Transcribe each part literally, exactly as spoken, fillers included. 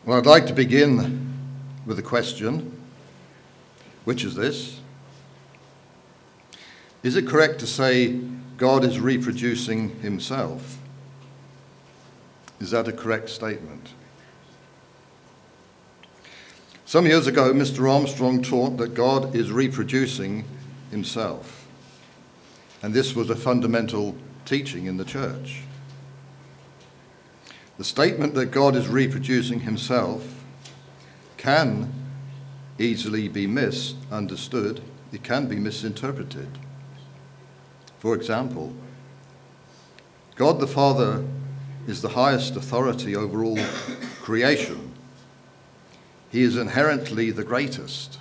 Well, I'd like to begin with a question, which is this. Is it correct to say God is reproducing himself? Is that a correct statement? Some years ago, Mister Armstrong taught that God is reproducing himself. And this was a fundamental teaching in the church. The statement that God is reproducing himself can easily be misunderstood. It can be misinterpreted. For example, God the Father is the highest authority over all creation. He is inherently the greatest.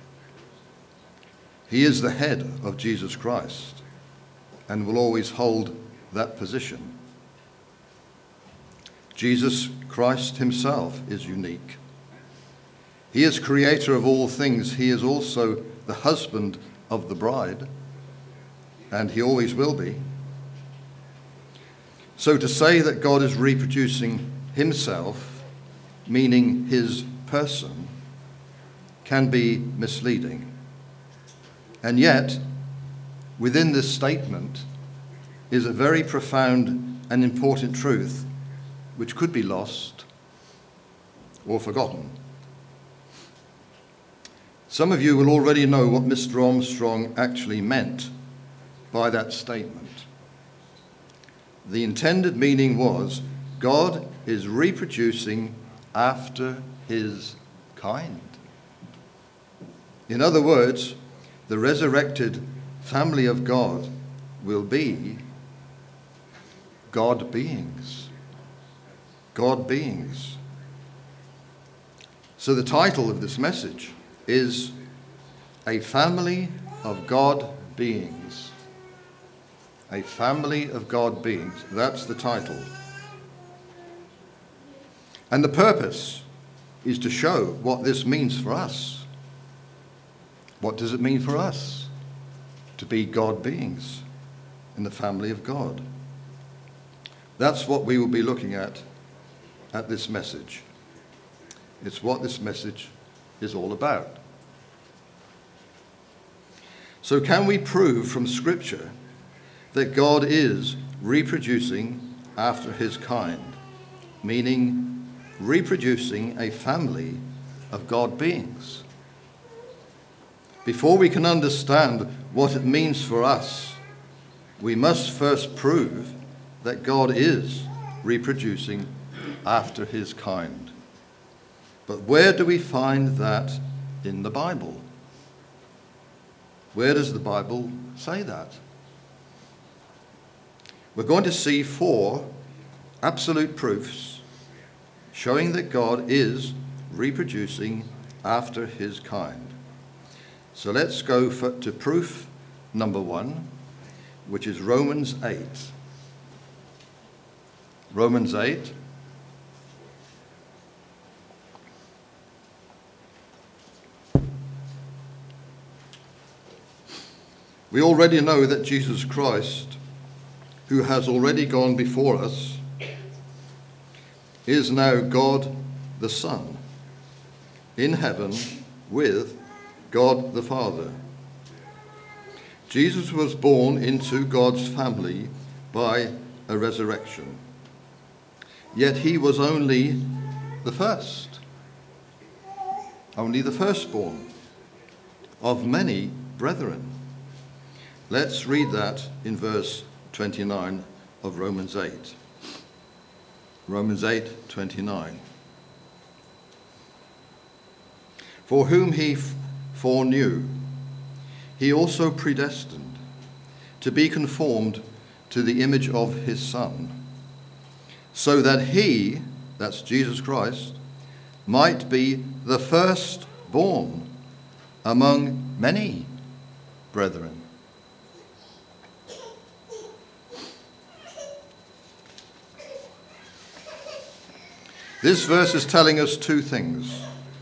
He is the head of Jesus Christ and will always hold that position. Jesus Christ himself is unique. He is creator of all things. He is also the husband of the bride, and he always will be. So to say that God is reproducing himself, meaning his person, can be misleading. And yet, within this statement is a very profound and important truth which could be lost or forgotten. Some of you will already know what Mister Armstrong actually meant by that statement. The intended meaning was, God is reproducing after his kind. In other words, the resurrected family of God will be God beings. God beings. So the title of this message is A Family of God Beings. A Family of God Beings. That's the title. And the purpose is to show what this means for us. What does it mean for us to be God beings in the family of God? That's what we will be looking at at this message. It's what this message is all about. So can we prove from Scripture that God is reproducing after his kind, meaning reproducing a family of God beings? Before we can understand what it means for us, we must first prove that God is reproducing after his kind. But where do we find that in the Bible? Where does the Bible say that? We're going to see four absolute proofs showing that God is reproducing after his kind. So let's go for, to proof number one, which is Romans eight. Romans eight. We already know that Jesus Christ, who has already gone before us, is now God the Son in heaven with God the Father. Jesus was born into God's family by a resurrection. Yet he was only the first, only the firstborn of many brethren. Let's read that in verse twenty-nine of Romans eight. Romans eight twenty-nine. For whom he foreknew, he also predestined to be conformed to the image of his Son, so that he, that's Jesus Christ, might be the firstborn among many brethren. This verse is telling us two things.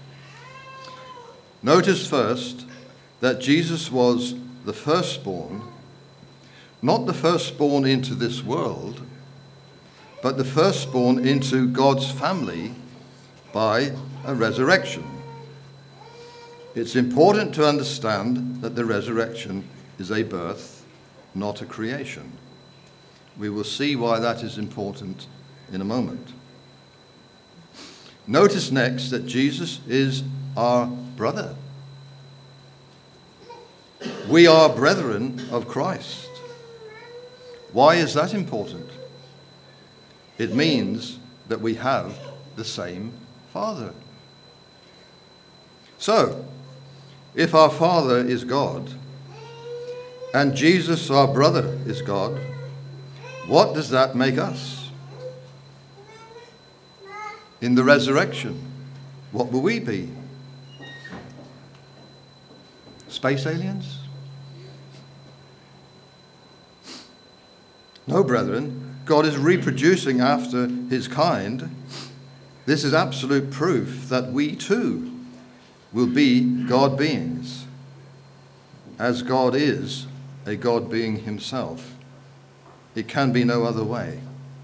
Notice first that Jesus was the firstborn, not the firstborn into this world, but the firstborn into God's family by a resurrection. It's important to understand that the resurrection is a birth, not a creation. We will see why that is important in a moment. Notice next that Jesus is our brother. We are brethren of Christ. Why is that important? It means that we have the same Father. So, if our Father is God, and Jesus, our brother, is God, what does that make us? In the resurrection, what will we be? Space aliens? No, brethren, God is reproducing after his kind. This is absolute proof that we too will be God beings, as God is a God being himself. It can be no other way.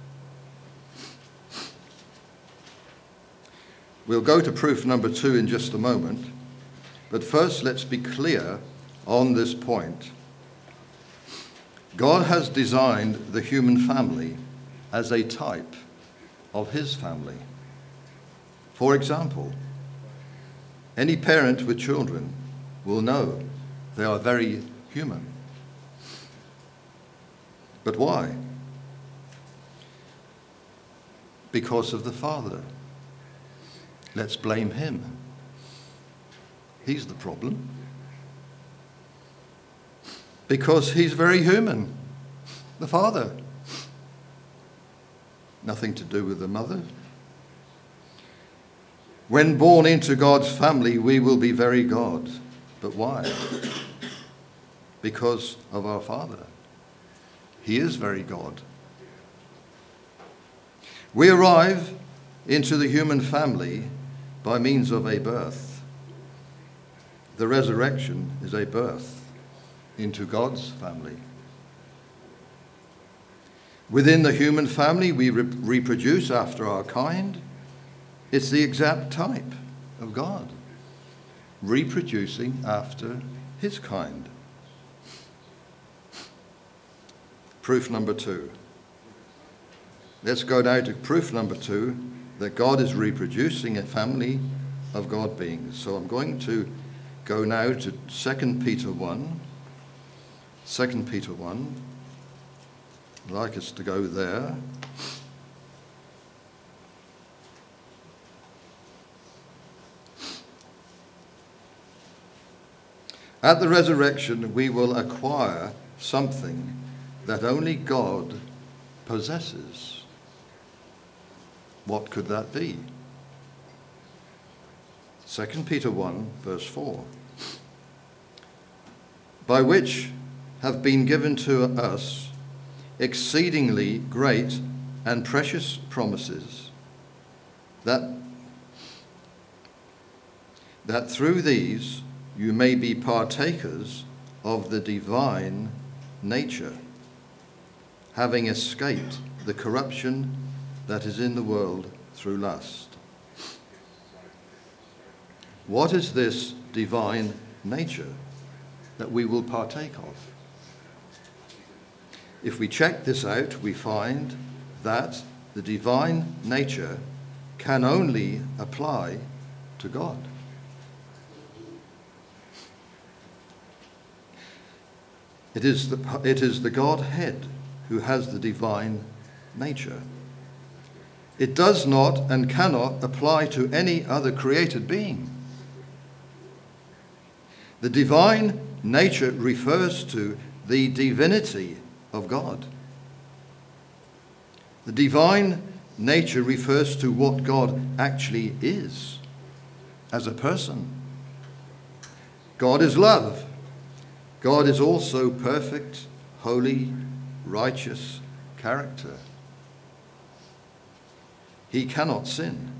We'll go to proof number two in just a moment, but first let's be clear on this point. God has designed the human family as a type of his family. For example, any parent with children will know they are very human. But why? Because of the Father. Let's blame him. He's the problem. Because he's very human, the Father. Nothing to do with the mother. When born into God's family, we will be very God. But why? Because of our Father. He is very God. We arrive into the human family by means of a birth. The resurrection is a birth into God's family. Within the human family, we re- reproduce after our kind. It's the exact type of God, reproducing after his kind. Proof number two. Let's go now to proof number two, that God is reproducing a family of God beings. So I'm going to go now to Second Peter one. Second Peter one. I'd like us to go there. At the resurrection, we will acquire something that only God possesses. What could that be? Second Peter one, verse four. By which have been given to us exceedingly great and precious promises, that, that through these you may be partakers of the divine nature, having escaped the corruption that is in the world through lust. What is this divine nature that we will partake of? If we check this out, we find that the divine nature can only apply to God. It is the, it is the Godhead who has the divine nature. It does not and cannot apply to any other created being. The divine nature refers to the divinity of God. The divine nature refers to what God actually is as a person. God is love. God is also perfect, holy, righteous character. He cannot sin.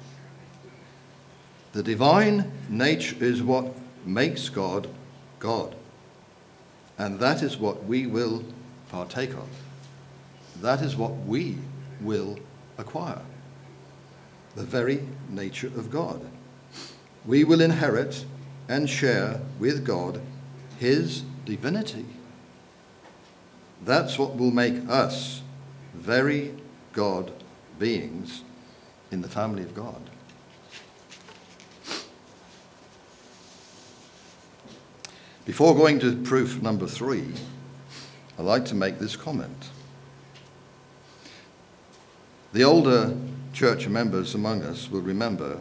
The divine nature is what makes God God. And that is what we will partake of. That is what we will acquire. the very nature of God. We will inherit and share with God his divinity. That's what will make us very God beings in the family of God. Before going to proof number three, I'd like to make this comment. The older church members among us will remember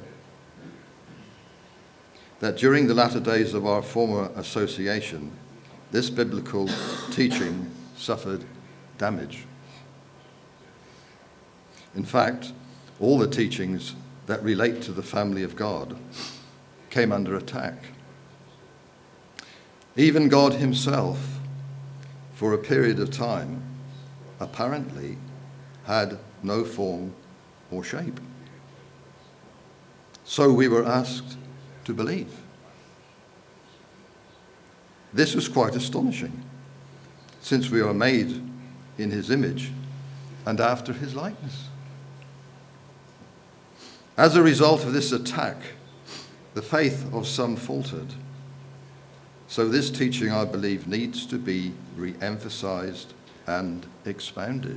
that during the latter days of our former association, this biblical teaching suffered damage. In fact, all the teachings that relate to the family of God came under attack. Even God himself, for a period of time, apparently had no form or shape. So we were asked to believe. This was quite astonishing, since we are made in his image and after his likeness. As a result of this attack, the faith of some faltered. So this teaching, I believe, needs to be re-emphasized and expounded.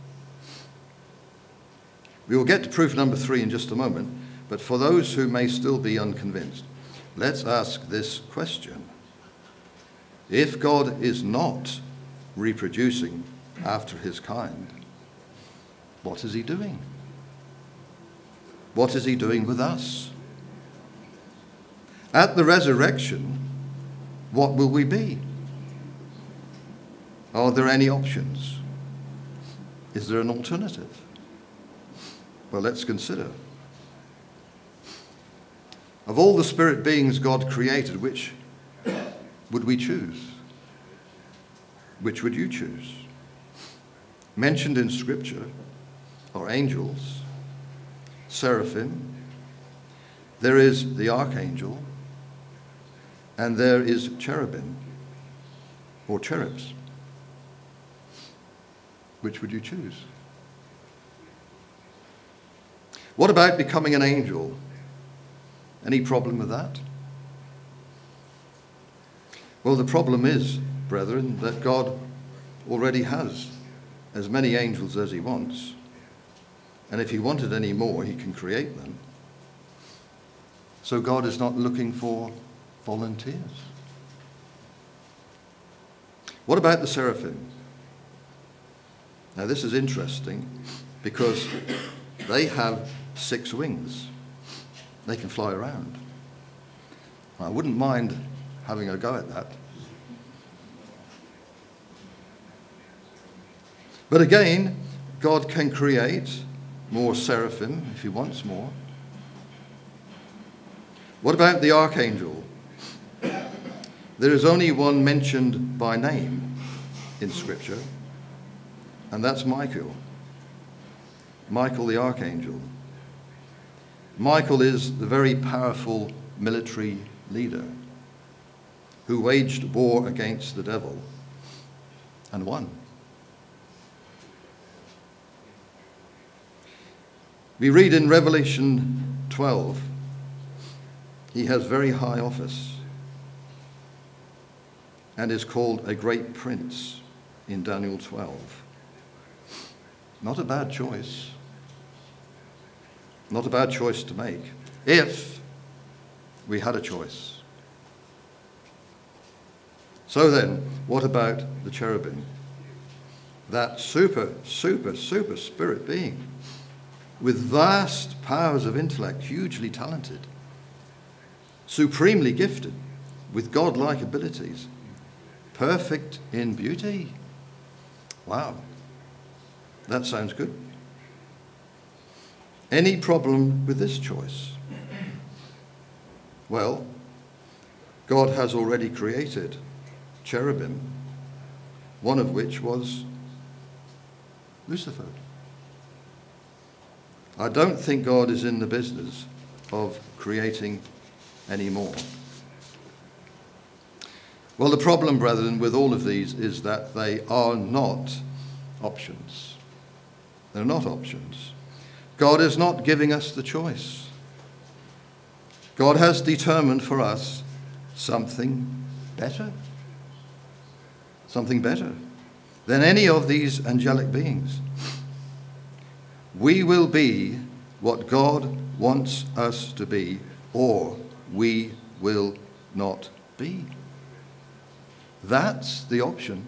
We will get to proof number three in just a moment, but for those who may still be unconvinced, let's ask this question. If God is not reproducing after his kind, what is he doing? What is he doing with us? At the resurrection, what will we be? Are there any options? Is there an alternative? Well, let's consider. Of all the spirit beings God created, which would we choose? Which would you choose? Mentioned in Scripture are angels, seraphim, there is the archangel, and there is cherubim, or cherubs. Which would you choose? What about becoming an angel? Any problem with that? Well, the problem is, brethren, that God already has as many angels as he wants. And if he wanted any more, he can create them. So God is not looking for volunteers. What about the seraphim? Now this is interesting because they have six wings. They can fly around. I wouldn't mind having a go at that. But again, God can create more seraphim if he wants more. What about the archangel? There is only one mentioned by name in Scripture, and that's Michael. Michael the archangel. Michael is the very powerful military leader who waged war against the devil and won. We read in Revelation twelve, he has very high office and is called a great prince in Daniel twelve. Not a bad choice. Not a bad choice to make, if we had a choice. So then, what about the cherubim? That super, super, super spirit being with vast powers of intellect, hugely talented, supremely gifted, with godlike abilities, perfect in beauty. Wow, that sounds good. Any problem with this choice? Well, God has already created cherubim, one of which was Lucifer. I don't think God is in the business of creating any more. Well, the problem, brethren, with all of these is that they are not options. They're not options. God is not giving us the choice. God has determined for us something better. Something better than any of these angelic beings. We will be what God wants us to be, or we will not be. That's the option.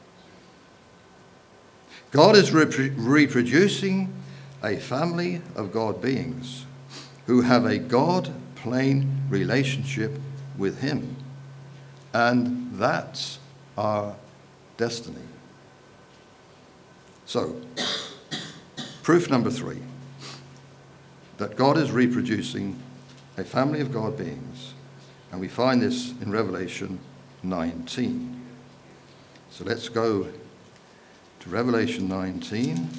God is repro- reproducing a family of God beings who have a God-plane relationship with him. And that's our destiny. So, proof number three, that God is reproducing a family of God beings. And we find this in Revelation nineteen. So let's go to Revelation nineteen.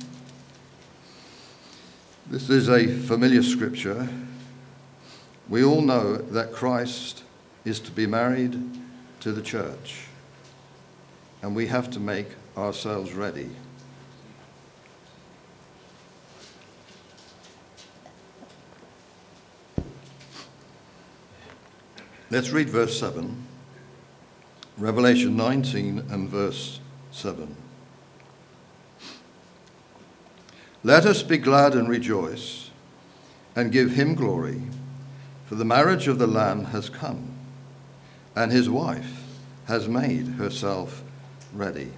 This is a familiar scripture. We all know that Christ is to be married to the church, and we have to make ourselves ready. Let's read verse seven. Revelation nineteen and verse seven. Let us be glad and rejoice and give him glory, for the marriage of the Lamb has come, and his wife has made herself ready.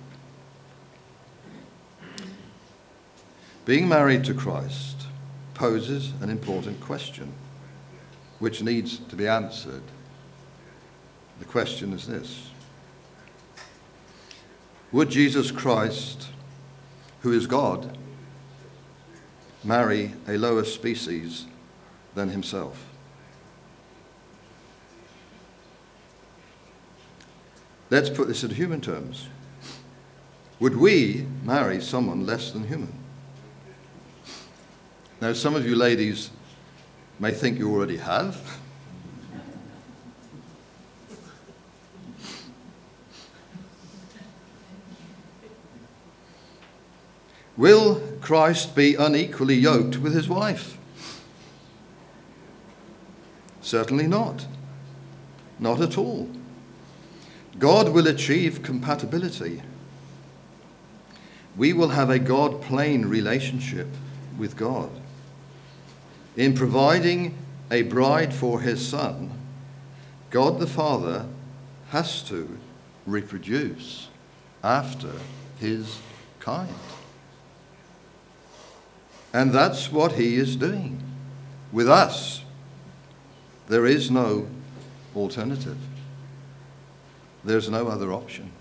Being married to Christ poses an important question, which needs to be answered. The question is this: would Jesus Christ, who is God, marry a lower species than himself? Let's put this in human terms. Would we marry someone less than human? Now, some of you ladies may think you already have. Will Christ be unequally yoked with his wife? Certainly not. Not at all. God will achieve compatibility. We will have a God-plane relationship with God. In providing a bride for his Son, God the Father has to reproduce after his kind. And that's what he is doing with us. There is no alternative. There's no other option.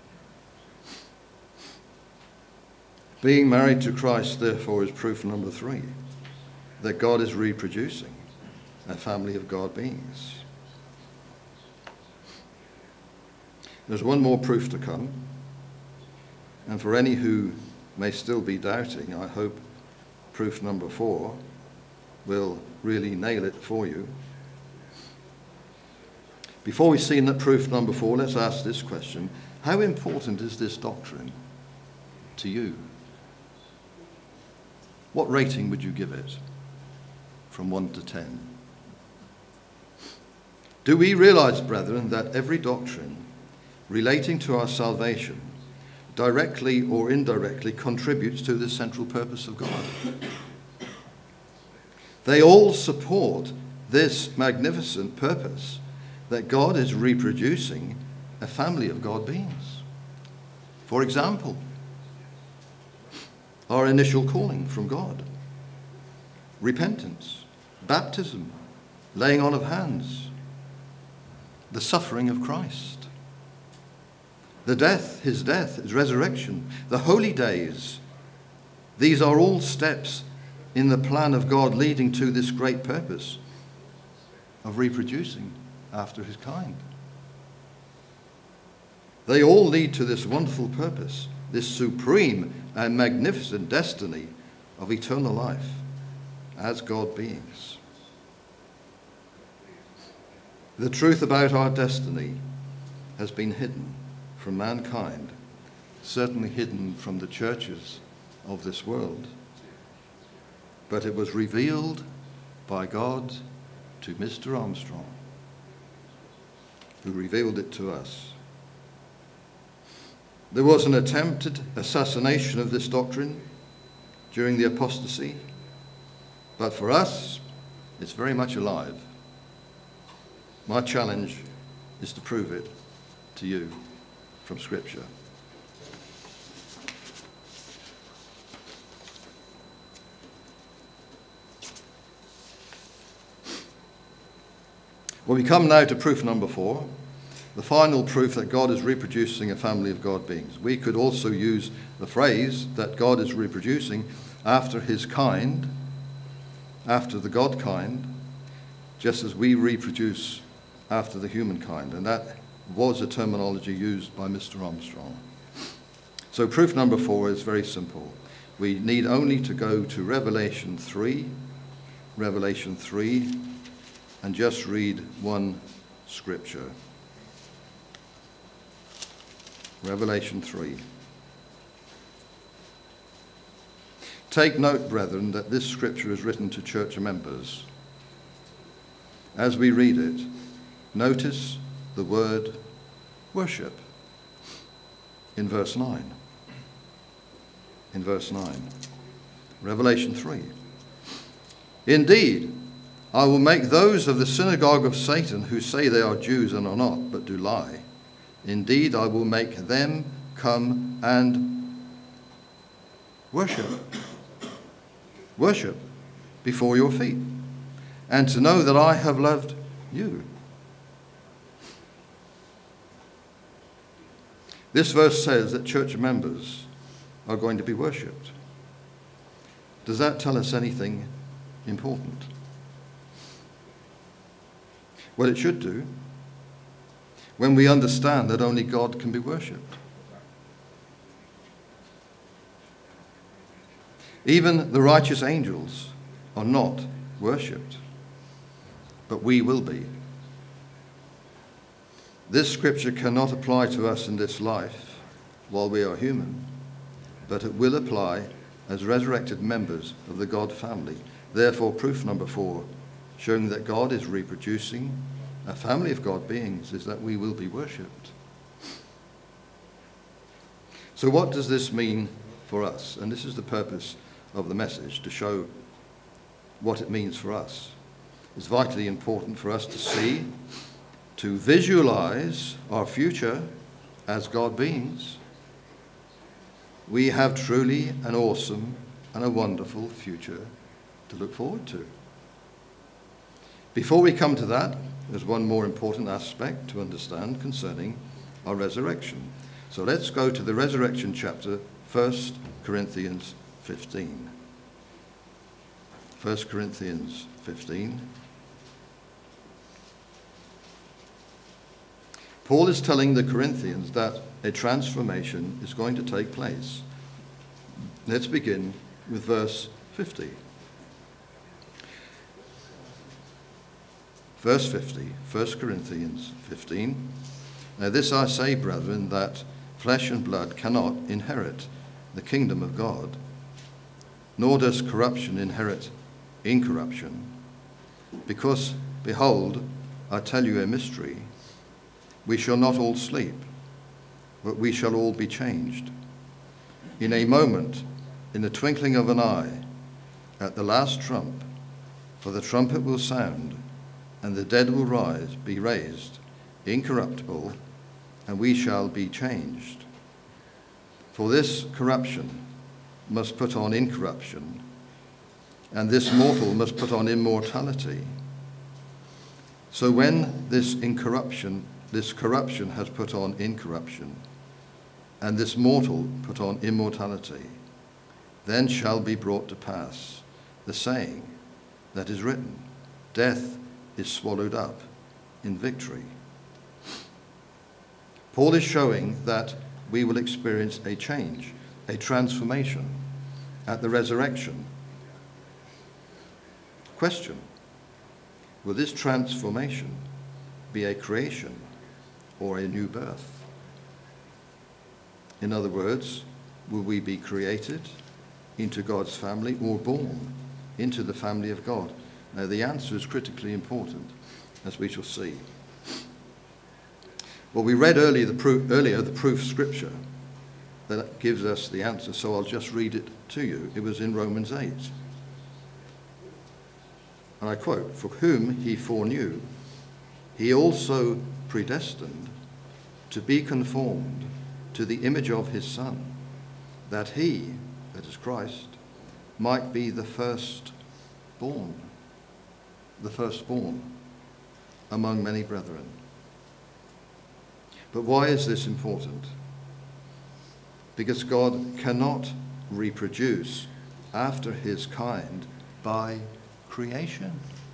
Being married to Christ, therefore, is proof number three, that God is reproducing a family of God beings. There's one more proof to come. And for any who may still be doubting, I hope proof number four will really nail it for you. Before we see that proof number four, let's ask this question: how important is this doctrine to you? What rating would you give it from one to ten? Do we realize, brethren, that every doctrine relating to our salvation directly or indirectly contributes to the central purpose of God? They all support this magnificent purpose that God is reproducing a family of God beings. For example, our initial calling from God, repentance, baptism, laying on of hands, the suffering of Christ, the death, his death, his resurrection, the holy days. These are all steps in the plan of God leading to this great purpose of reproducing after his kind. They all lead to this wonderful purpose, this supreme and magnificent destiny of eternal life as God beings. The truth about our destiny has been hidden from mankind, certainly hidden from the churches of this world. but it was revealed by God to Mister Armstrong, who revealed it to us. There was an attempted assassination of this doctrine during the apostasy, but for us, it's very much alive. My challenge is to prove it to you from Scripture. Well, we come now to proof number four, the final proof that God is reproducing a family of God beings. We could also use the phrase that God is reproducing after his kind, after the God kind, just as we reproduce after the human kind. And that was a terminology used by Mister Armstrong. So proof number four is very simple. We need only to go to Revelation three, Revelation three, and just read one scripture. Revelation three. Take note, brethren, that this scripture is written to church members. As we read it, notice the word worship in verse nine. In verse nine. Revelation three. Indeed, I will make those of the synagogue of Satan who say they are Jews and are not, but do lie. Indeed, I will make them come and worship. Worship before your feet, and to know that I have loved you. This verse says that church members are going to be worshipped. Does that tell us anything important? Well, it should do, when we understand that only God can be worshipped. Even the righteous angels are not worshipped, but we will be. This scripture cannot apply to us in this life while we are human, but it will apply as resurrected members of the God family. Therefore, proof number four, showing that God is reproducing a family of God beings, is that we will be worshipped. So what does this mean for us? And this is the purpose of the message, to show what it means for us. It's vitally important for us to see, to visualize our future as God beings. We have truly an awesome and a wonderful future to look forward to. Before we come to that, there's one more important aspect to understand concerning our resurrection. So let's go to the resurrection chapter, First Corinthians fifteen. First Corinthians fifteen. Paul is telling the Corinthians that a transformation is going to take place. Let's begin with verse fifty. Verse fifty, First Corinthians fifteen. Now this I say, brethren, that flesh and blood cannot inherit the kingdom of God, nor does corruption inherit incorruption. Because, behold, I tell you a mystery. We shall not all sleep, but we shall all be changed. In a moment, in the twinkling of an eye, at the last trump, for the trumpet will sound, and the dead will rise, be raised, incorruptible, and we shall be changed. For this corruption must put on incorruption, and this mortal must put on immortality. So when this incorruption, this corruption has put on incorruption, and this mortal put on immortality, then shall be brought to pass the saying that is written, death is swallowed up in victory. Paul is showing that we will experience a change, a transformation at the resurrection. Question: will this transformation be a creation or a new birth? In other words, will we be created into God's family or born into the family of God? Now, the answer is critically important, as we shall see. Well, we read earlier the proof, earlier the proof scripture that gives us the answer, so I'll just read it to you. It was in Romans eight. And I quote, "For whom he foreknew, he also predestined to be conformed to the image of his Son, that he," that is Christ, "might be the firstborn, the firstborn among many brethren." But why is this important? Because God cannot reproduce after his kind by creation.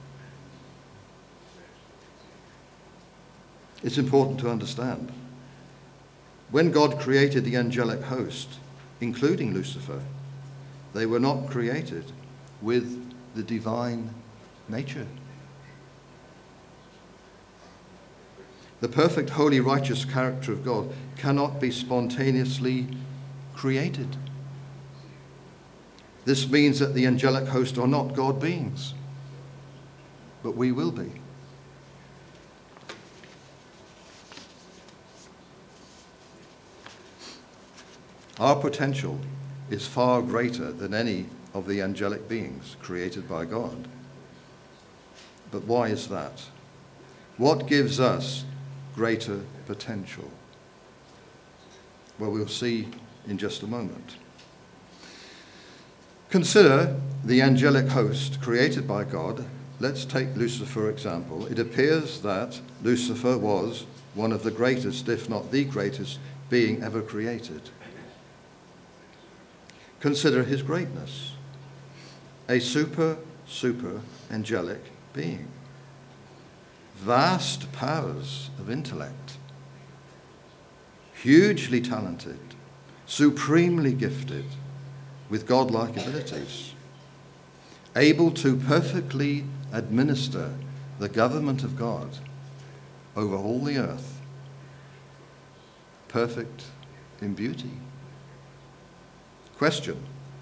It's important to understand. When God created the angelic host, including Lucifer, they were not created with the divine nature. The perfect, holy, righteous character of God cannot be spontaneously created. This means that the angelic host are not God beings, but we will be. Our potential is far greater than any of the angelic beings created by God. But why is that? What gives us greater potential? Well, we'll see in just a moment. Consider the angelic host created by God. Let's take Lucifer, for example. It appears that Lucifer was one of the greatest, if not the greatest, being ever created. Consider his greatness. A super, super angelic being. Vast powers of intellect. Hugely talented. Supremely gifted with godlike abilities. Able to perfectly administer the government of God over all the earth. Perfect in beauty. Question: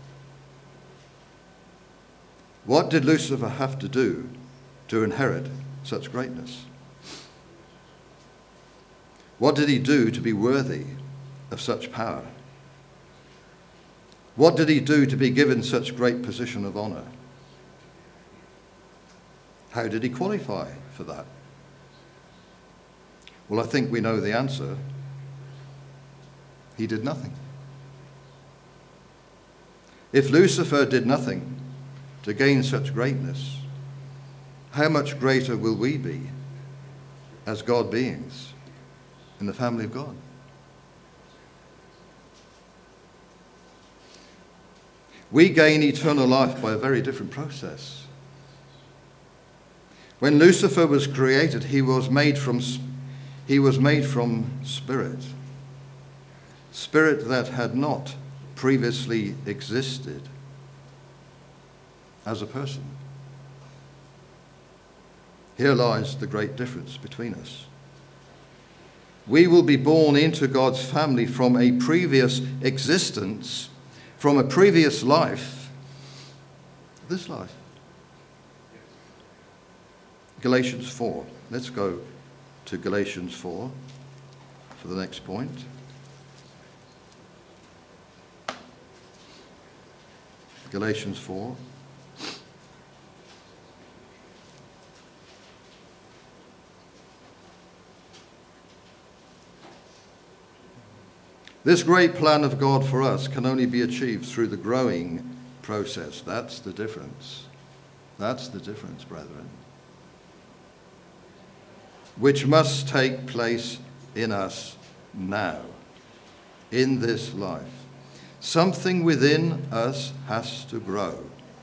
what did Lucifer have to do to inherit such greatness? What did he do to be worthy of such power? What did he do to be given such great position of honor? How did he qualify for that? Well, I think we know the answer. He did nothing. If Lucifer did nothing to gain such greatness, how much greater will we be as God beings in the family of God? We gain eternal life by a very different process. When Lucifer was created, he was made from he was made from spirit. Spirit that had not previously existed as a person. Here lies the great difference between us. We will be born into God's family from a previous existence, from a previous life, this life. Galatians four. Let's go to Galatians four for the next point. Galatians four. This great plan of God for us can only be achieved through the growing process. That's the difference. That's the difference, brethren. Which must take place in us now, in this life. Something within us has to grow.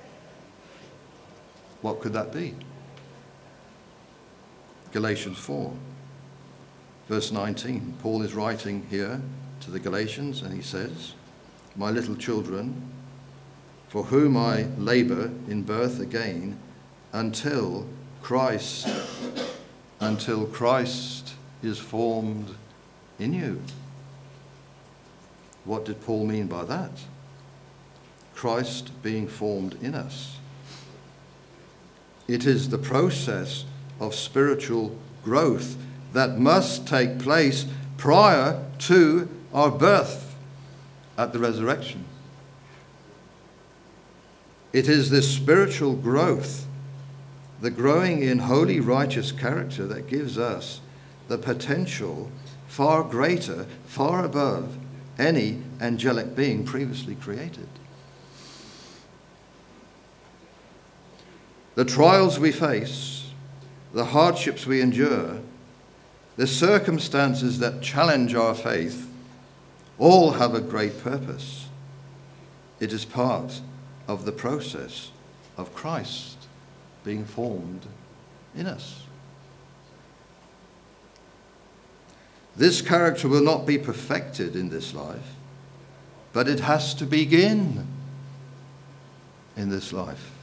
What could that be? Galatians four, verse nineteen. Paul is writing here to the Galatians, and he says, "My little children, for whom I labor in birth again, until Christ, until Christ is formed in you." What did Paul mean by that? Christ being formed in us. It is the process of spiritual growth that must take place prior to our birth at the resurrection. It is this spiritual growth, the growing in holy, righteous character, that gives us the potential far greater, far above any angelic being previously created. The trials we face, the hardships we endure, the circumstances that challenge our faith, all have a great purpose. It is part of the process of Christ being formed in us. This character will not be perfected in this life, but it has to begin in this life.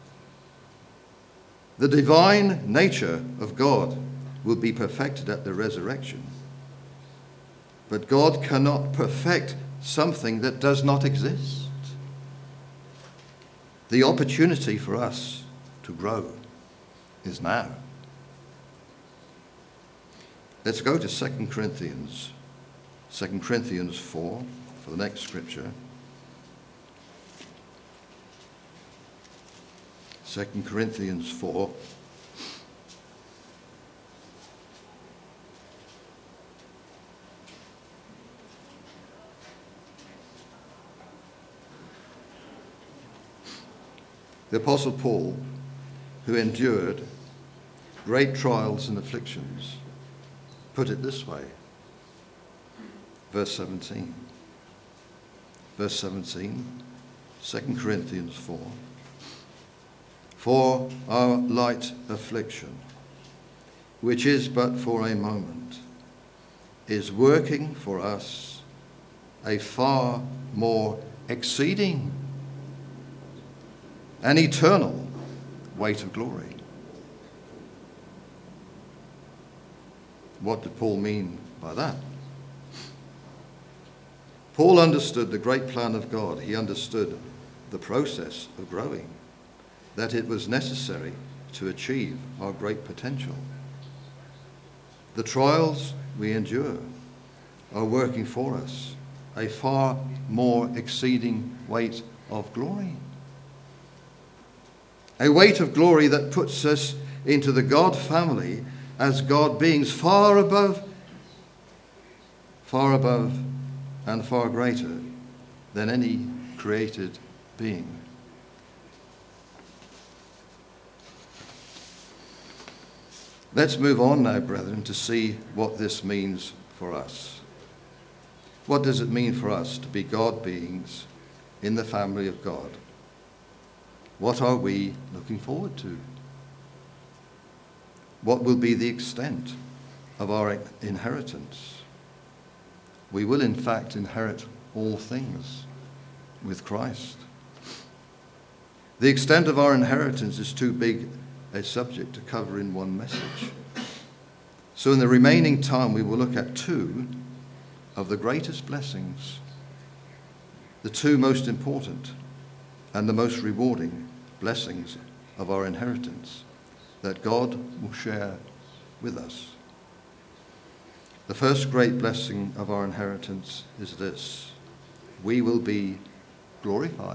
The divine nature of God will be perfected at the resurrection. But God cannot perfect something that does not exist. The opportunity for us to grow is now. Let's go to Second Corinthians, Second Corinthians four for the next scripture. Second Corinthians four. The Apostle Paul, who endured great trials and afflictions, put it this way. Verse seventeen. Verse seventeen, Second Corinthians four. For our light affliction, which is but for a moment, is working for us a far more exceeding and eternal weight of glory. What did Paul mean by that? Paul understood the great plan of God. He understood the process of growing, that it was necessary to achieve our great potential. The trials we endure are working for us a far more exceeding weight of glory. A weight of glory that puts us into the God family as God beings far above, far above and far greater than any created being. Let's move on now, brethren, to see what this means for us. What does it mean for us to be God beings in the family of God? What are we looking forward to? What will be the extent of our inheritance? We will, in fact, inherit all things with Christ. The extent of our inheritance is too big a subject to cover in one message. So in the remaining time, we will look at two of the greatest blessings, the two most important and the most rewarding blessings of our inheritance that God will share with us. The first great blessing of our inheritance is this: we will be glorified.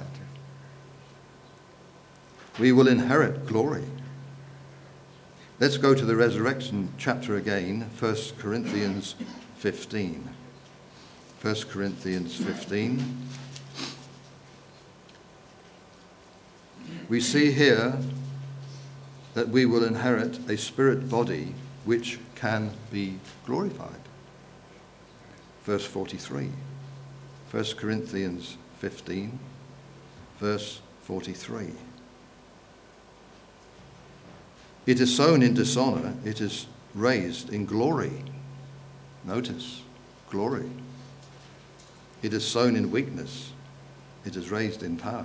We will inherit glory. Let's go to the resurrection chapter again, First Corinthians fifteen. First Corinthians fifteen. We see here that we will inherit a spirit body which can be glorified. Verse forty-three. First Corinthians fifteen, verse forty-three. It is sown in dishonor, it is raised in glory. Notice, glory. It is sown in weakness, it is raised in power.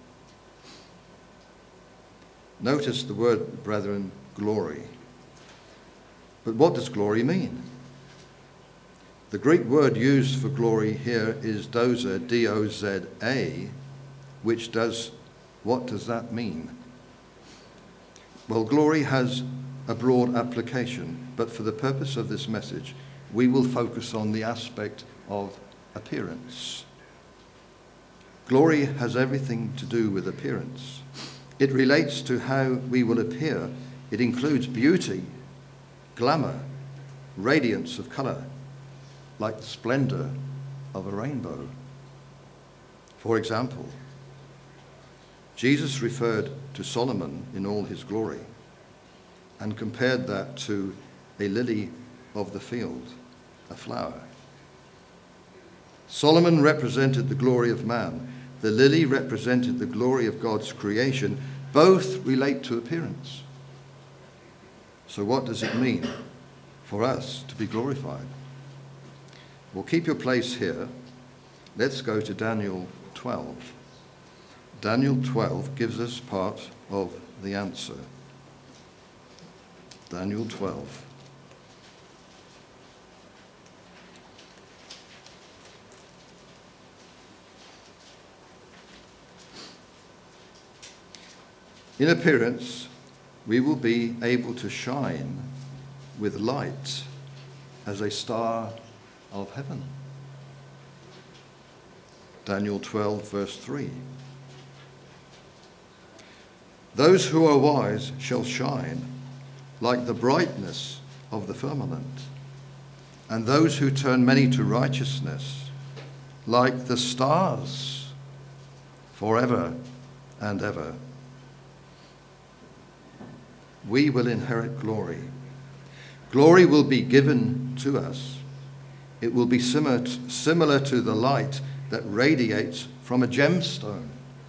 Notice the word, brethren, glory. But what does glory mean? The Greek word used for glory here is doza, D O Z A, which does, what does that mean? Well, glory has a broad application, but for the purpose of this message, we will focus on the aspect of appearance. Glory has everything to do with appearance. It relates to how we will appear. It includes beauty, glamour, radiance of colour, like the splendour of a rainbow. For example, Jesus referred to Solomon in all his glory and compared that to a lily of the field, a flower. Solomon represented the glory of man. The lily represented the glory of God's creation. Both relate to appearance. So what does it mean for us to be glorified? Well, keep your place here. Let's go to Daniel twelve. Daniel twelve gives us part of the answer. Daniel twelve. In appearance, we will be able to shine with light as a star of heaven. Daniel twelve, verse three. Those who are wise shall shine like the brightness of the firmament, and those who turn many to righteousness like the stars forever and ever. We will inherit glory. Glory will be given to us. It will be similar to, similar to the light that radiates from a gemstone.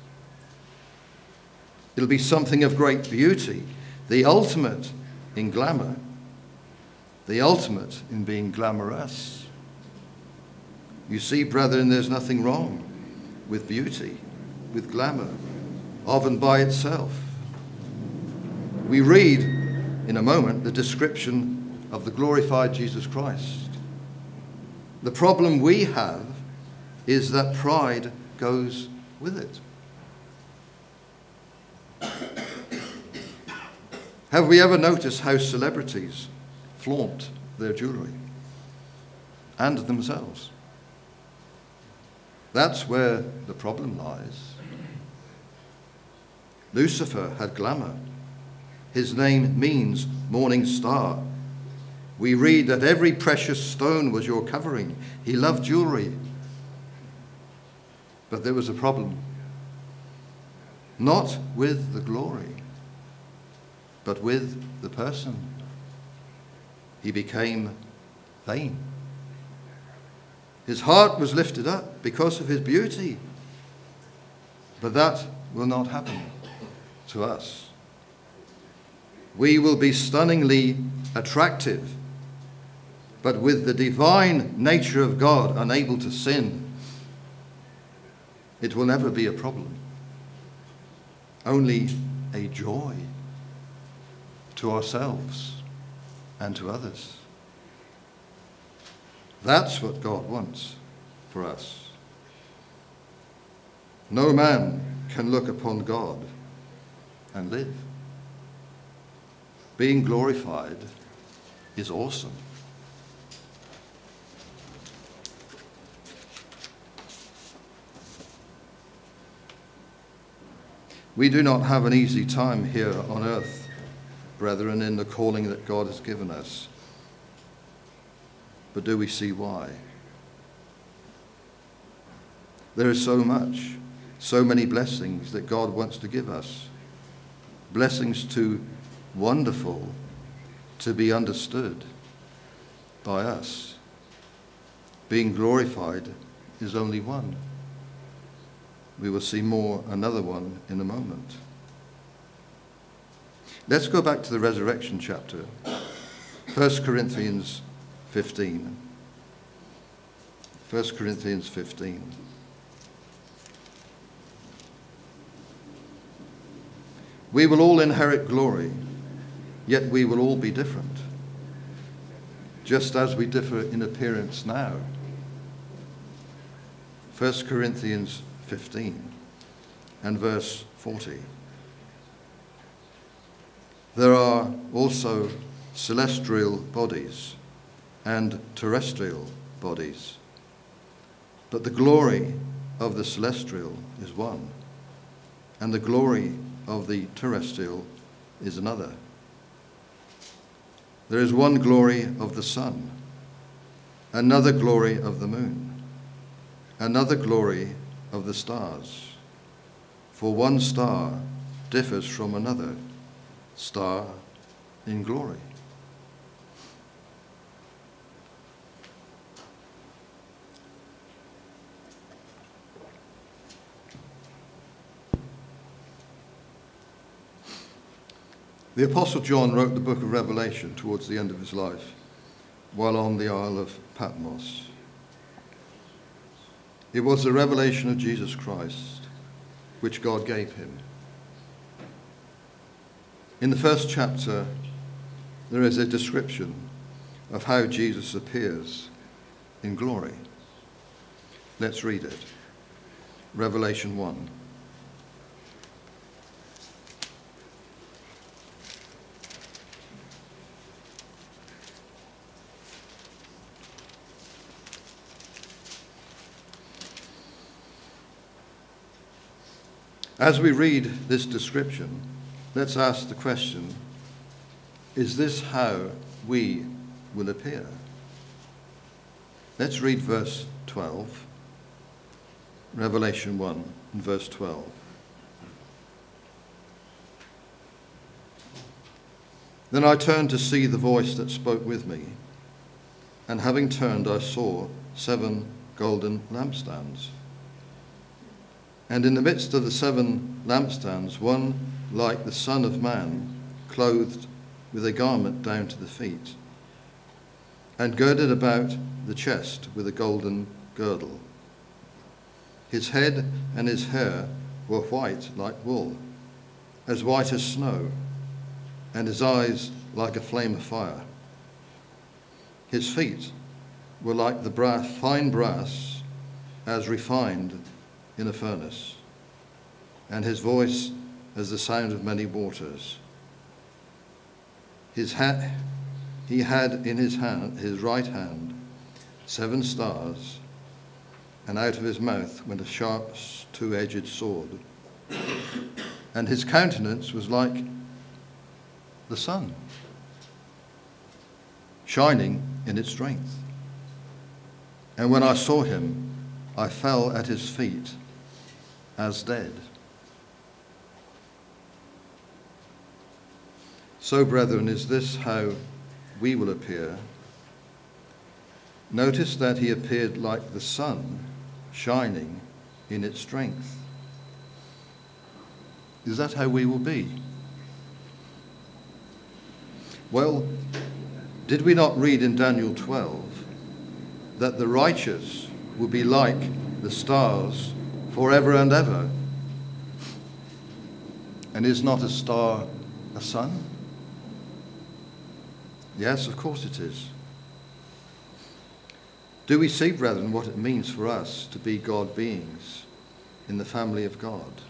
It'll be something of great beauty, the ultimate in glamour, the ultimate in being glamorous. You see, brethren, there's nothing wrong with beauty, with glamour, of and by itself. We read in a moment the description of the glorified Jesus Christ. The problem we have is that pride goes with it. Have we ever noticed how celebrities flaunt their jewellery and themselves? That's where the problem lies. Lucifer had glamour. His name means morning star. We read that every precious stone was your covering. He loved jewelry. But there was a problem. Not with the glory, but with the person. He became vain. His heart was lifted up because of his beauty. But that will not happen to us. We will be stunningly attractive, but with the divine nature of God unable to sin, it will never be a problem. Only a joy to ourselves and to others. That's what God wants for us. No man can look upon God and live. Being glorified is awesome. We do not have an easy time here on earth, brethren, in the calling that God has given us. But do we see why? There is so much, so many blessings that God wants to give us. Blessings too wonderful to be understood by us. Being glorified is only one. We will see more, another one in a moment. Let's go back to the resurrection chapter, First Corinthians fifteen. First Corinthians fifteen. We will all inherit glory, yet we will all be different, just as we differ in appearance now. First Corinthians fifteen and verse forty. There are also celestial bodies and terrestrial bodies, but the glory of the celestial is one, and the glory of the terrestrial is another. There is one glory of the sun, another glory of the moon, another glory of the stars. For one star differs from another star in glory. The Apostle John wrote the book of Revelation towards the end of his life, while on the Isle of Patmos. It was the revelation of Jesus Christ which God gave him. In the first chapter, there is a description of how Jesus appears in glory. Let's read it. Revelation one. As we read this description, let's ask the question, is this how we will appear? Let's read verse twelve, Revelation one and verse twelve. Then I turned to see the voice that spoke with me, and having turned I saw seven golden lampstands. And in the midst of the seven lampstands, one like the Son of Man, clothed with a garment down to the feet, and girded about the chest with a golden girdle. His head and his hair were white like wool, as white as snow, and his eyes like a flame of fire. His feet were like the brass, fine brass, as refined in a furnace, and his voice as the sound of many waters. His hat, he had in his hand, his right hand, seven stars, and out of his mouth went a sharp two-edged sword. And his countenance was like the sun, shining in its strength. And when I saw him, I fell at his feet as dead. So, brethren, is this how we will appear? Notice that he appeared like the sun, shining in its strength. Is that how we will be? Well, did we not read in Daniel twelve that the righteous will be like the stars forever and ever? And is not a star a sun? Yes, of course it is. Do we see, brethren, what it means for us to be God beings in the family of God?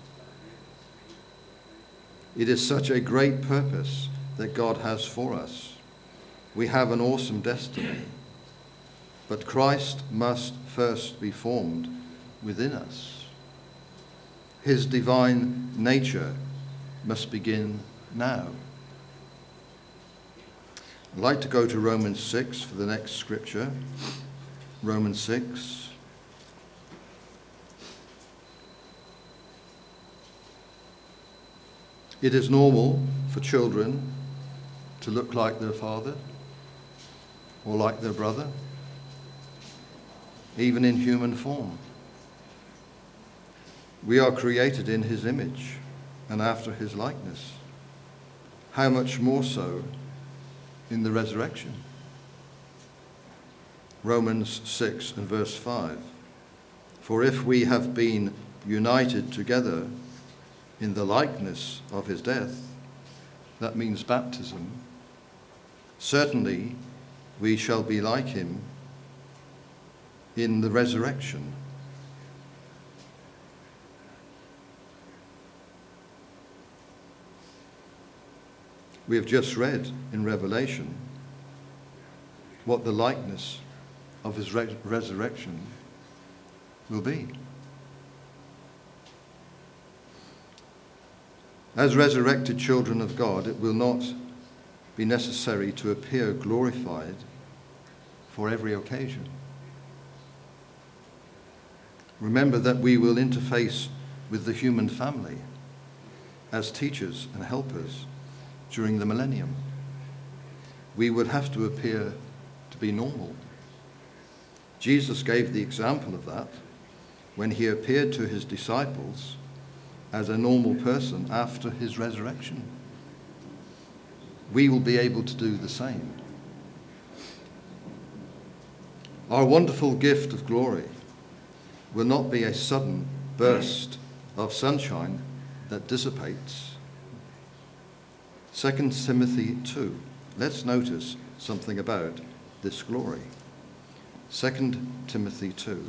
It is such a great purpose that God has for us. We have an awesome destiny, but Christ must first be formed within us. His divine nature must begin now. I'd like to go to Romans six for the next scripture. Romans six. It is normal for children to look like their father or like their brother, even in human form. We are created in his image and after his likeness. How much more so in the resurrection? Romans six and verse five. For if we have been united together in the likeness of his death, that means baptism, certainly we shall be like him in the resurrection. We have just read in Revelation what the likeness of his re- resurrection will be. As resurrected children of God, it will not be necessary to appear glorified for every occasion. Remember that we will interface with the human family as teachers and helpers during the millennium. We would have to appear to be normal. Jesus gave the example of that when he appeared to his disciples as a normal person after his resurrection. We will be able to do the same. Our wonderful gift of glory will not be a sudden burst of sunshine that dissipates. Second Timothy two. Let's notice something about this glory. Second Timothy two.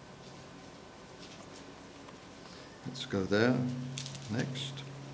Let's go there next.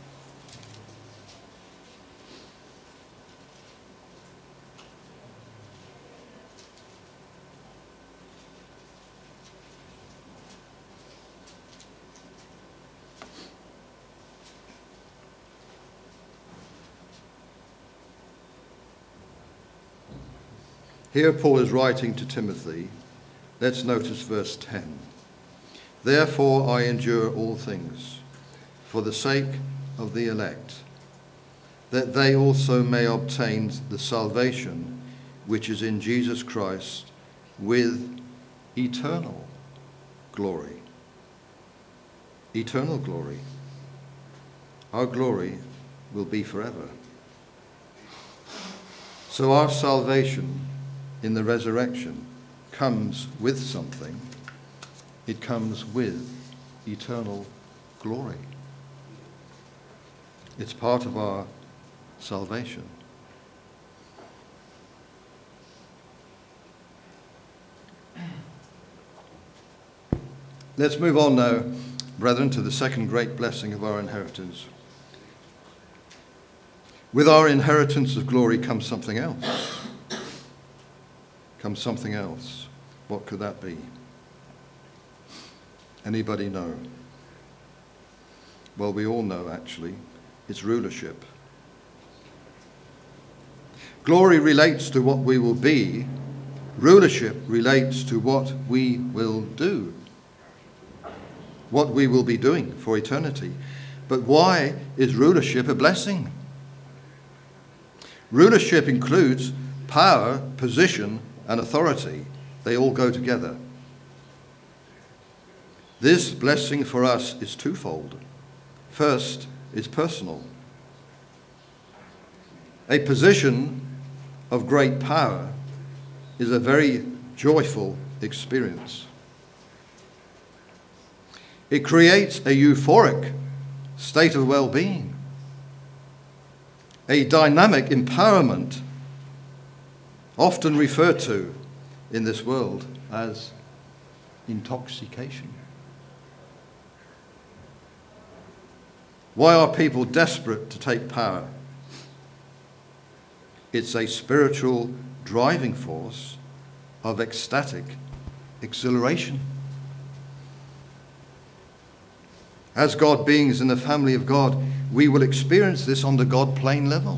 Here Paul is writing to Timothy. Let's notice verse ten. Therefore I endure all things for the sake of the elect, that they also may obtain the salvation which is in Jesus Christ with eternal glory. Eternal glory. Our glory will be forever. So our salvation in the resurrection comes with something. It comes with eternal glory. It's part of our salvation. Let's move on now, brethren, to the second great blessing of our inheritance. With our inheritance of glory comes something else. Comes something else. What could that be? Anybody know? Well, we all know, actually. It's rulership. Glory relates to what we will be. Rulership relates to what we will do. What we will be doing for eternity. But why is rulership a blessing? Rulership includes power, position, and authority. They all go together. This blessing for us is twofold. First, it's personal. A position of great power is a very joyful experience. It creates a euphoric state of well-being, a dynamic empowerment, often referred to in this world as intoxication. Why are people desperate to take power? It's a spiritual driving force of ecstatic exhilaration. As God beings in the family of God, we will experience this on the God plane level.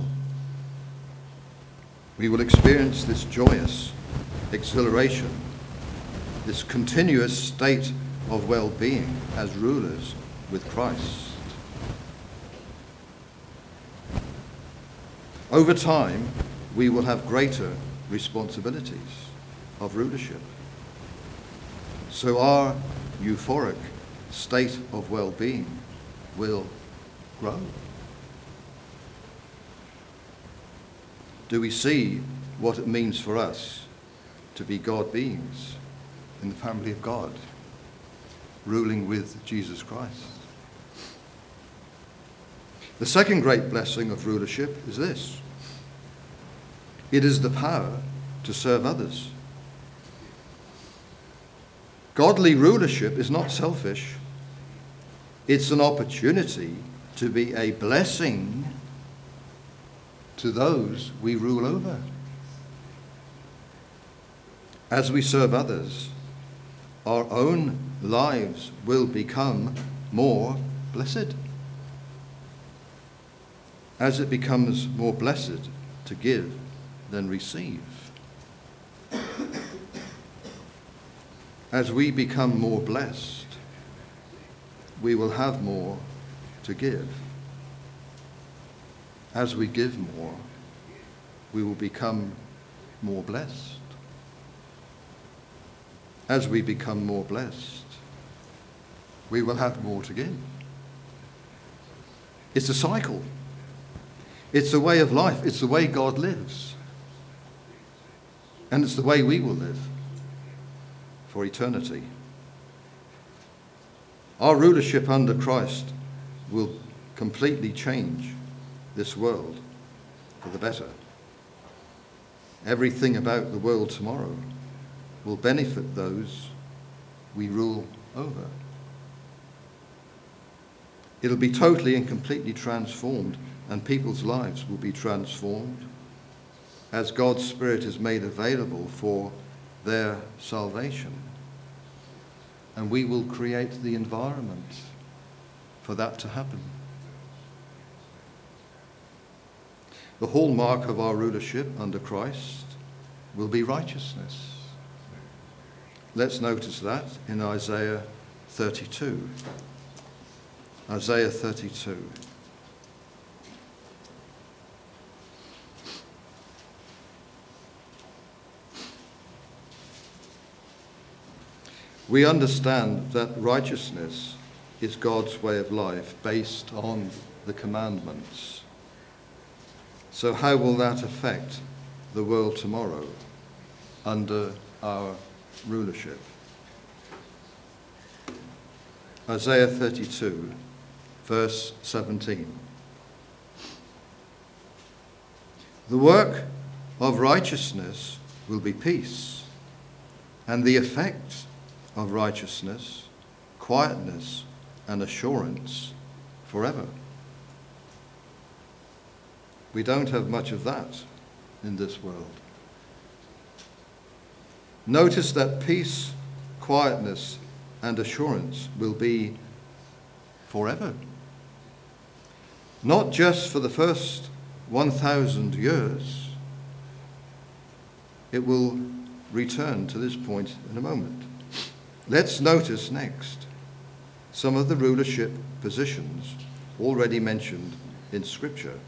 We will experience this joyous exhilaration, this continuous state of well-being as rulers with Christ. Over time, we will have greater responsibilities of rulership. So our euphoric state of well-being will grow. Do we see what it means for us to be God beings in the family of God, ruling with Jesus Christ? The second great blessing of rulership is this. It is the power to serve others. Godly rulership is not selfish. It's an opportunity to be a blessing to those we rule over. As we serve others, our own lives will become more blessed. As it becomes more blessed to give than receive. As we become more blessed, we will have more to give. As we give more, we will become more blessed. As we become more blessed, we will have more to give. It's a cycle. It's a way of life. It's the way God lives. And it's the way we will live for eternity. Our rulership under Christ will completely change this world for the better. Everything about the world tomorrow will benefit those we rule over. It'll be totally and completely transformed, and people's lives will be transformed as God's Spirit is made available for their salvation. And we will create the environment for that to happen. The hallmark of our rulership under Christ will be righteousness. Let's notice that in Isaiah thirty-two. Isaiah thirty-two. We understand that righteousness is God's way of life based on the commandments. So how will that affect the world tomorrow under our rulership? Isaiah thirty-two, verse seventeen. The work of righteousness will be peace, and the effect of righteousness, quietness, and assurance forever. We don't have much of that in this world. Notice that peace, quietness, and assurance will be forever. Not just for the first one thousand years. It will return to this point in a moment. Let's notice next some of the rulership positions already mentioned in Scripture.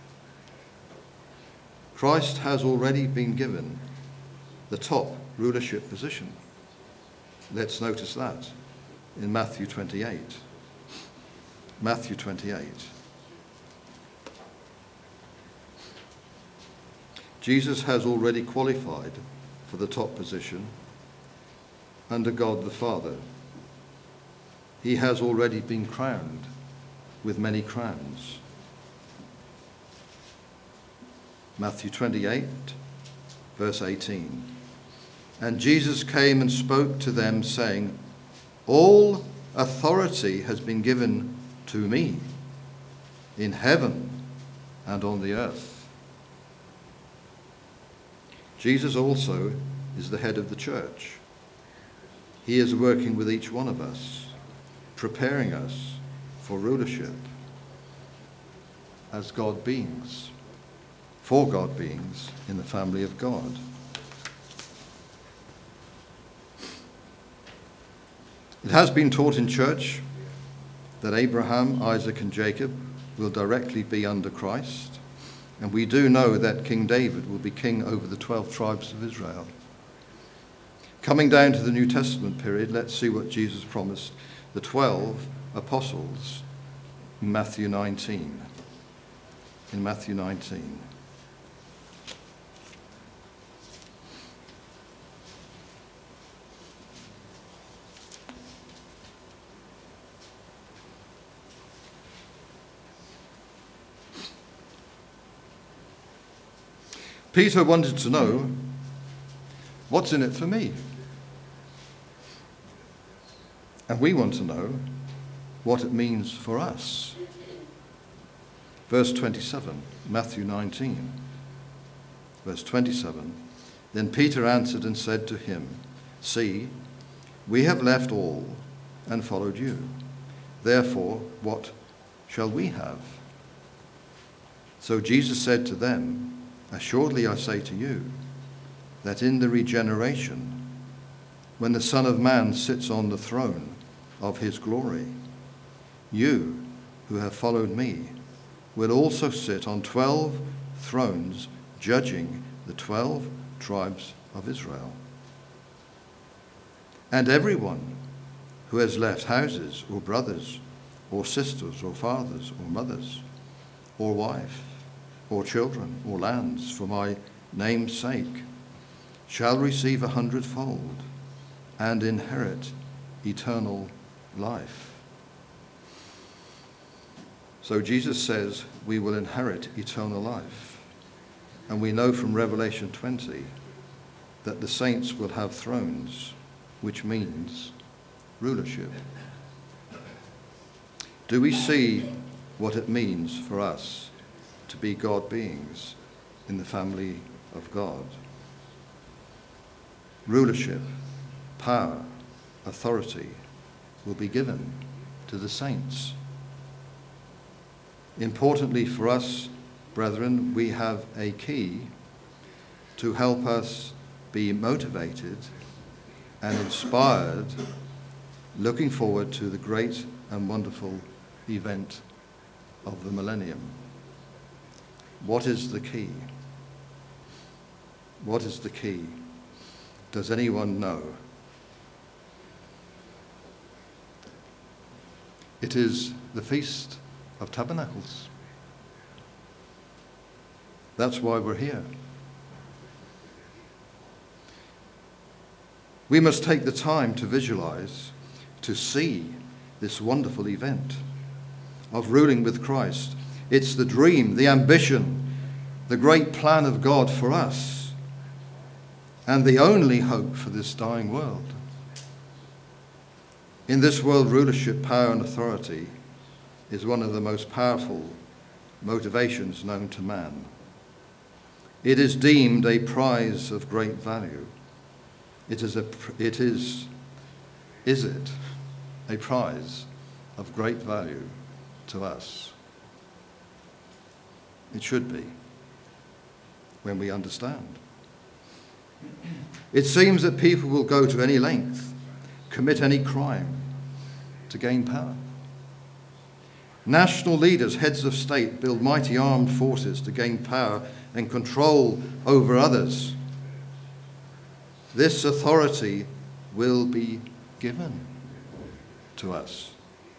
Christ has already been given the top rulership position. Let's notice that in Matthew twenty-eight. Matthew twenty-eight. Jesus has already qualified for the top position under God the Father. He has already been crowned with many crowns. Matthew twenty-eight, verse eighteen. And Jesus came and spoke to them, saying, all authority has been given to me in heaven and on the earth. Jesus also is the head of the church. He is working with each one of us, preparing us for rulership as God beings, for God beings in the family of God. It has been taught in church that Abraham, Isaac, and Jacob will directly be under Christ, and we do know that King David will be king over the twelve tribes of Israel. Coming down to the New Testament period, let's see what Jesus promised the twelve apostles in Matthew nineteen. In Matthew nineteen. Peter wanted to know, what's in it for me? And we want to know what it means for us. Verse twenty-seven, Matthew nineteen. Verse twenty-seven, then Peter answered and said to him, see, we have left all and followed you. Therefore, what shall we have? So Jesus said to them, assuredly I say to you, that in the regeneration, when the Son of Man sits on the throne of his glory, you who have followed me will also sit on twelve thrones, judging the twelve tribes of Israel. And everyone who has left houses or brothers or sisters or fathers or mothers or wife or children or lands for my name's sake shall receive a hundredfold and inherit eternal life. So Jesus says we will inherit eternal life. And we know from Revelation twenty that the saints will have thrones, which means rulership. Do we see what it means for us to be God beings in the family of God? Rulership, power, authority will be given to the saints. Importantly for us, brethren, we have a key to help us be motivated and inspired, looking forward to the great and wonderful event of the millennium. What is the key? What is the key? Does anyone know? It is the Feast of Tabernacles. That's why we're here. We must take the time to visualize, to see this wonderful event of ruling with Christ. It's the dream, the ambition, the great plan of God for us, and the only hope for this dying world. In this world, rulership, power, and authority is one of the most powerful motivations known to man. It is deemed a prize of great value. It is, a, it is, is it a prize of great value to us? It should be, when we understand. It seems that people will go to any length, commit any crime to gain power. National leaders, heads of state, build mighty armed forces to gain power and control over others. This authority will be given to us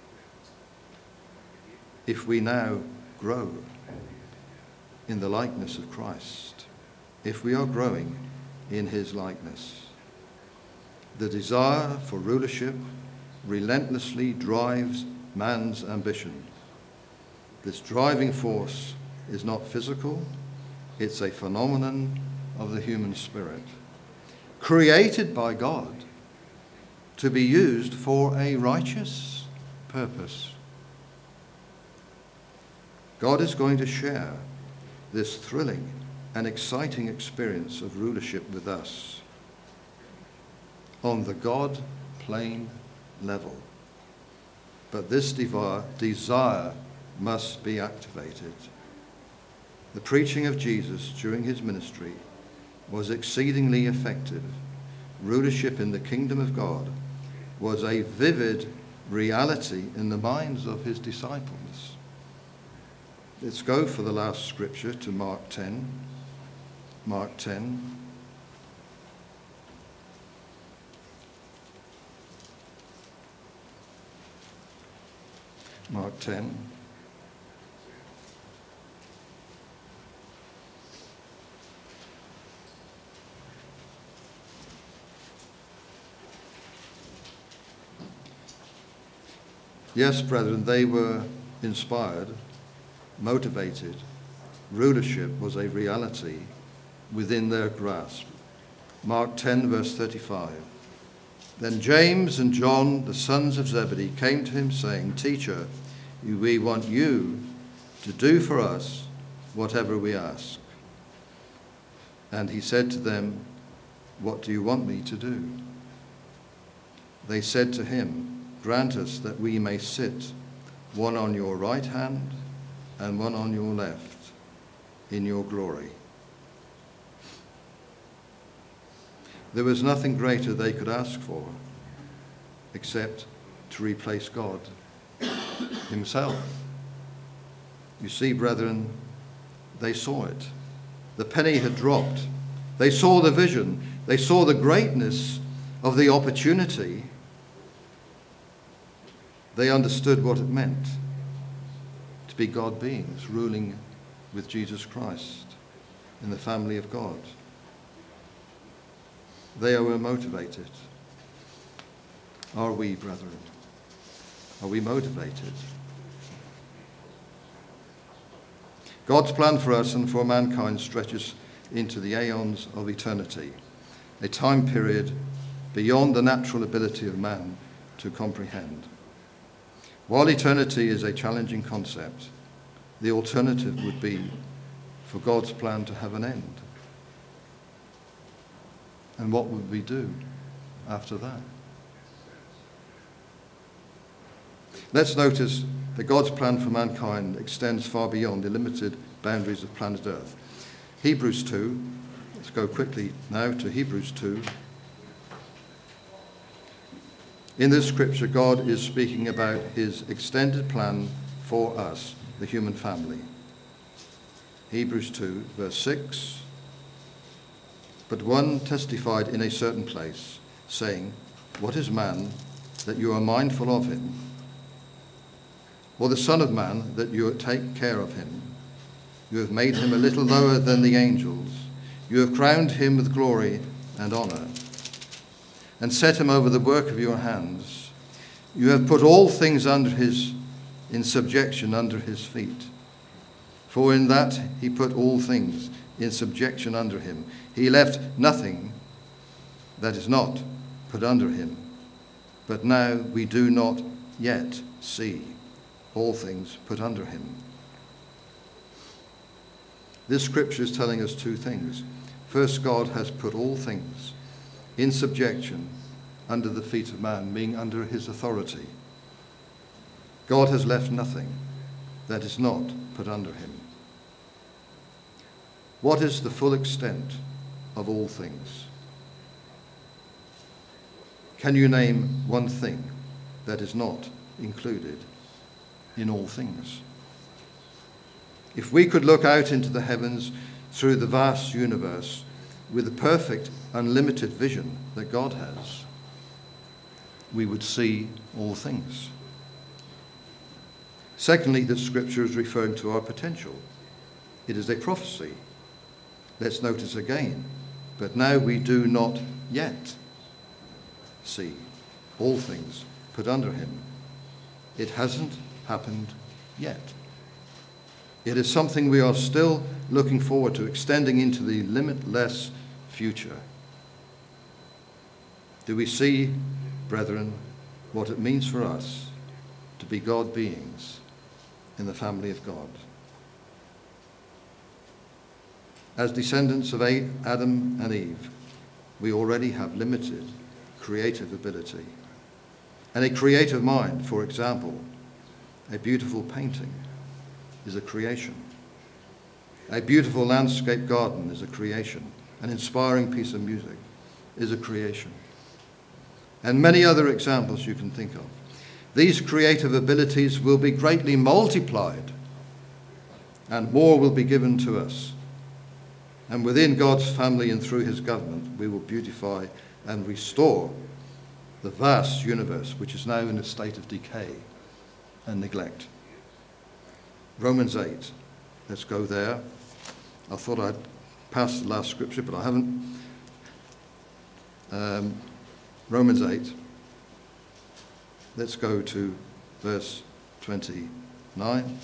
if we now grow in the likeness of Christ, if we are growing in his likeness. The desire for rulership relentlessly drives man's ambition. This driving force is not physical, it's a phenomenon of the human spirit, created by God to be used for a righteous purpose. God is going to share this thrilling and exciting experience of rulership with us on the God plane level. But this desire must be activated. The preaching of Jesus during his ministry was exceedingly effective. Rulership in the kingdom of God was a vivid reality in the minds of his disciples. Let's go for the last scripture to Mark ten. Mark ten. Mark ten. Yes, brethren, they were inspired, motivated. Rulership was a reality within their grasp. Mark ten, verse thirty-five. Then James and John, the sons of Zebedee, came to him saying, Teacher, we want you to do for us whatever we ask. And he said to them, what do you want me to do? They said to him, grant us that we may sit, one on your right hand and one on your left, in your glory. There was nothing greater they could ask for, except to replace God himself. You see, brethren, they saw it. The penny had dropped. They saw the vision. They saw the greatness of the opportunity. They understood what it meant to be God beings ruling with Jesus Christ in the family of God. They were motivated. Are we, brethren? Are we motivated? God's plan for us and for mankind stretches into the aeons of eternity, a time period beyond the natural ability of man to comprehend. While eternity is a challenging concept, the alternative would be for God's plan to have an end. And what would we do after that? Let's notice that God's plan for mankind extends far beyond the limited boundaries of planet Earth. Hebrews two, let's go quickly now to Hebrews two. In this scripture, God is speaking about his extended plan for us, the human family. Hebrews two, verse six. But one testified in a certain place, saying, what is man that you are mindful of him? Or the Son of Man that you take care of him? You have made him a little lower than the angels. You have crowned him with glory and honor, and set him over the work of your hands. You have put all things under his, in subjection under his feet. For in that he put all things in subjection under him. He left nothing that is not put under him. But now we do not yet see all things put under him. This scripture is telling us two things. First, God has put all things in subjection under the feet of man, being under his authority. God has left nothing that is not put under him. What is the full extent of all things? Can you name one thing that is not included in all things? If we could look out into the heavens through the vast universe with the perfect, unlimited vision that God has, we would see all things. Secondly, the scripture is referring to our potential. It is a prophecy. Let's notice again, but now we do not yet see all things put under him. It hasn't happened yet. It is something we are still looking forward to, extending into the limitless future. Do we see, brethren, what it means for us to be God beings in the family of God? As descendants of Adam and Eve, we already have limited creative ability and a creative mind. For example, a beautiful painting is a creation. A beautiful landscape garden is a creation. An inspiring piece of music is a creation. And many other examples you can think of. These creative abilities will be greatly multiplied, and more will be given to us. And within God's family and through his government, we will beautify and restore the vast universe, which is now in a state of decay and neglect. Romans eight. Let's go there. I thought I'd passed the last scripture, but I haven't. Um, Romans eight. Let's go to verse twenty-nine.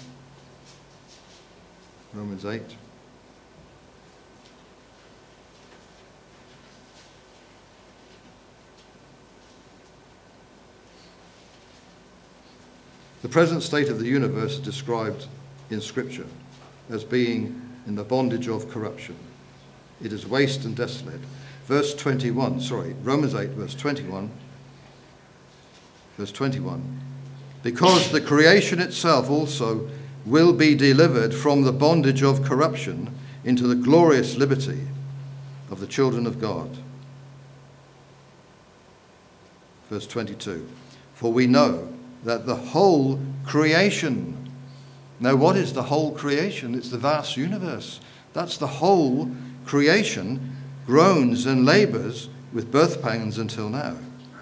Romans eight. The present state of the universe is described in Scripture as being in the bondage of corruption. It is waste and desolate. Verse twenty-one, sorry, Romans eight, verse twenty-one. Verse twenty-one. Because the creation itself also will be delivered from the bondage of corruption into the glorious liberty of the children of God. Verse twenty-two. For we know that the whole creation. Now, what is the whole creation? It's the vast universe. That's the whole creation, groans and labours with birth pangs until now.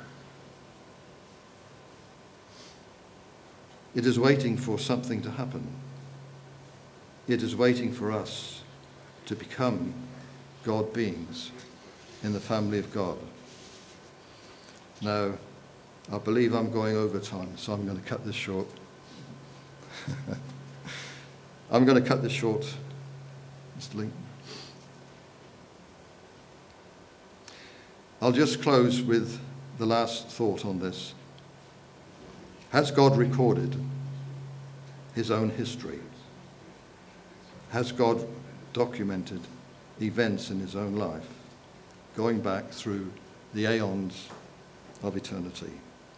It is waiting for something to happen. It is waiting for us to become God beings in the family of God. Now, I believe I'm going over time, so I'm going to cut this short. I'm going to cut this short, Mister Lincoln. I'll just close with the last thought on this. Has God recorded his own history? Has God documented events in his own life, going back through the aeons of eternity?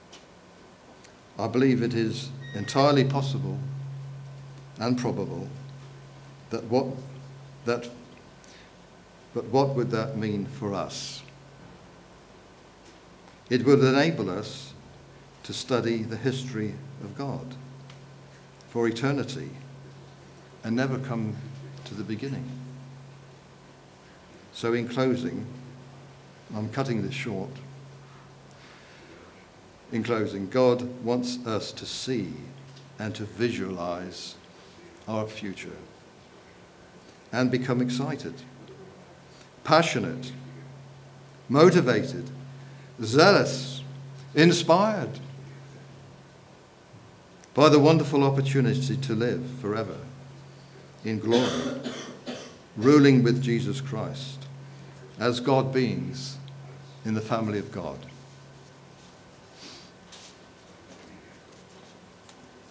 I believe it is entirely possible and probable that what that but what would that mean for us? It would enable us to study the history of God for eternity and never come to the beginning. So in closing, I'm cutting this short. In closing, God wants us to see and to visualize our future and become excited, passionate, motivated, zealous, inspired by the wonderful opportunity to live forever in glory, ruling with Jesus Christ as God beings in the family of God.